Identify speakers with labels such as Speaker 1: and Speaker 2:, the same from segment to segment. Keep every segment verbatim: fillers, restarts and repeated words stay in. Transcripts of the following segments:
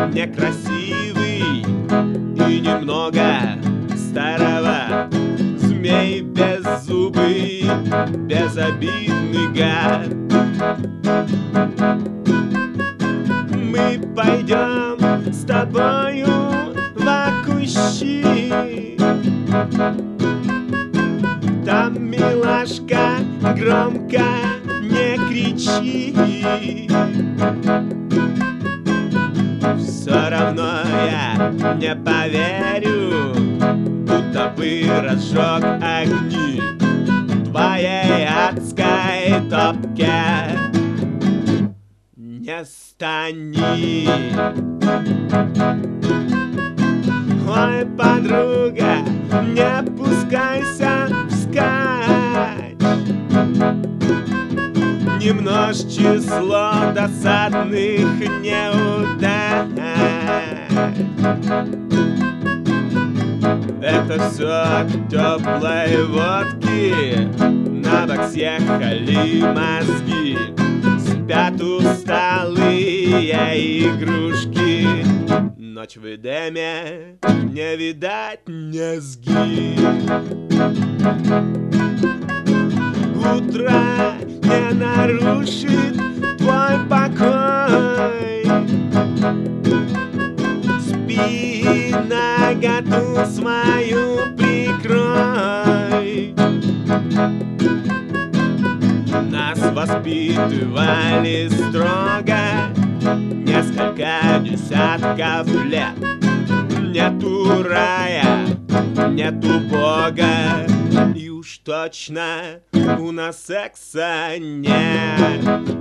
Speaker 1: некрасивый и немного староват. Змей беззубый, безобидный гад. Мы пойдем с тобою в кущи. Там, милашка, громко не кричи. Все равно я не поверю, будто бы разжег огни в твоей адской топке. Не стани. Ой, подруга, не пускайся вскачь. Не множь число досадных неудач. Это все от теплой водки. На бок съехали мозги. Спят усталые игрушки. Ночь в Эдеме, не видать низги. Утро не нарушит твой покой. Спи, наготу свою прикрой. Нас воспитывали строго несколько десятков лет. Нету рая, нету Бога, и уж точно у нас секса нет.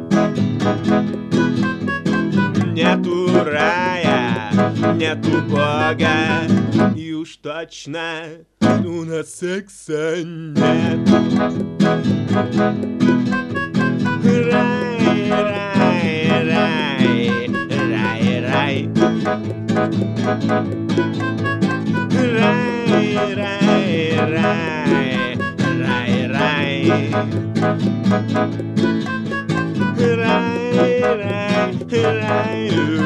Speaker 1: Нету рая, нету Бога, и уж точно у нас секса нет. Рай, рай, рай, рай, рай. Рай, рай, рай, рай, рай. Рай, рай, рай.